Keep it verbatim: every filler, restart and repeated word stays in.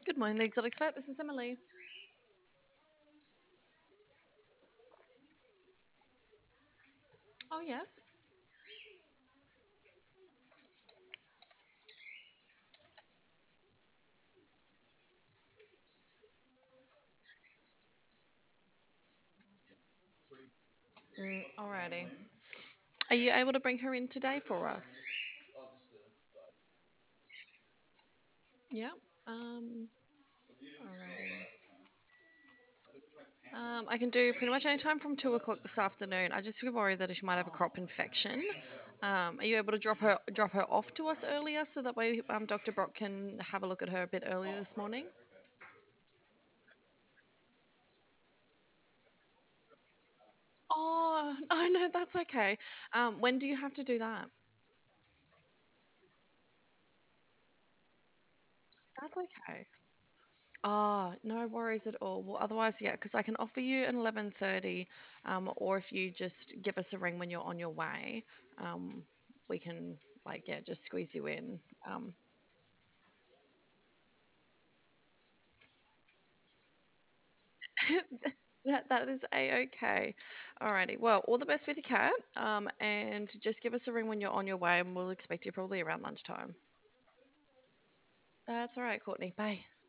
Good morning, the Exotic Vet. This is Emily. Oh, yes. Mm, alrighty. Are you able to bring her in today for us? Yeah. Um, alrighty. Um, I can do pretty much any time from two o'clock this afternoon. I just feel worried that she might have a crop infection. Um, are you able to drop her drop her off to us earlier so that way um, Doctor Brock can have a look at her a bit earlier this morning? Oh, oh no, that's okay. Um, when do you have to do that? That's okay. Ah, no worries at all. Well, otherwise, yeah, because I can offer you an eleven thirty, um, or if you just give us a ring when you're on your way, um, we can like yeah, just squeeze you in. Um, that that is a okay. Alrighty. Well, all the best with your cat. Um, and just give us a ring when you're on your way, and we'll expect you probably around lunchtime. That's all right, Courtney. Bye.